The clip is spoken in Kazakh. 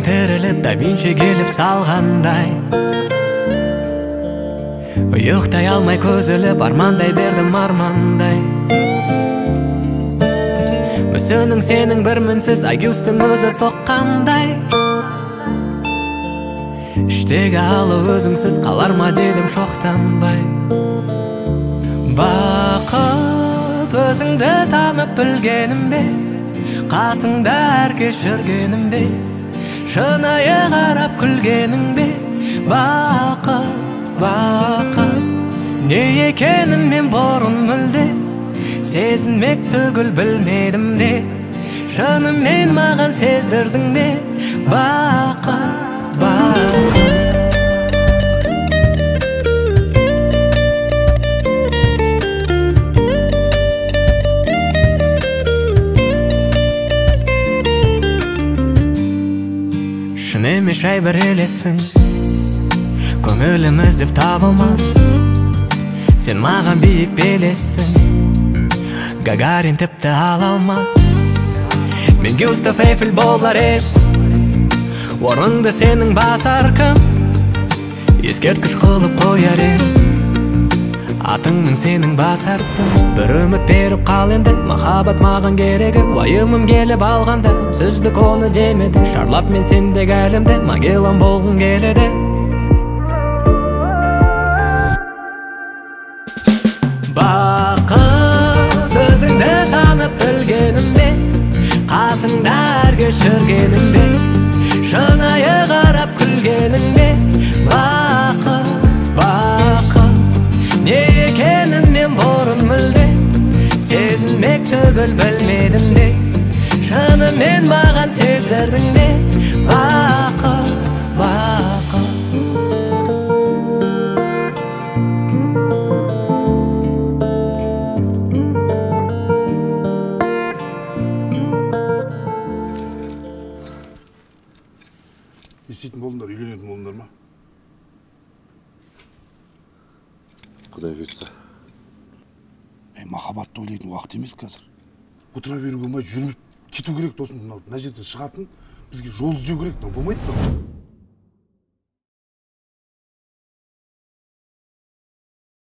тіріліп да Винчи келіп салғандай. Ұйықтай алмай көз іліп армандай бердім армандай. Мүсінің сенің бір мінсіз Агюстың өзі соққандай. Іштегі алы өзіңсіз қалар ма дедім шоқтанбай. Бақыт өзіңді танып білгенім бе, қасыңда әр кешіргенім бе, шынайы қарап күлгенің бе. Бақыт, бақыт, не екенін мен бұрын мүлде сезінмек түгіл білмедім де, шынымен маған сездірдің бе. Бақыт, бақыт. Шын емес жай бір елесің, көңіліміз деп табылмас. Сен маған биік белессің, Гагарин тіпті ала алмас. Мен Гюстав Эйфель болар ем, орынды сенің басар кім, ескерткіш қылып қояр ем, атыңның сенің басарпын. Бір үміт беріп қал енді, махаббат маған керегі. Уайымым келіп алғанда, сөздік оны демеді. Шарлап мен сендегі әлімді, Магеллан болғың келеді. Бақыт өзіңді танып білгенім бе, қасыңда әр кешіргенім бе, шынайы қарап күлгенің бе. Бақыт, бақыт, не екенін мен бұрын мүлде сезінмек түгіл білмедім де, шынымен маған сездірдің де. Бақыт, бақыт. Естейтін болыңдар, үйленетін болыңдар ма? Құдай бұйыртса. Махаббатты ойлайтын уақыт емес қазір. Отыра беруге болмайды, жүріп кету керек. Тосын мына жерден шығатын, бізге жол іздеу керек. Болмайды.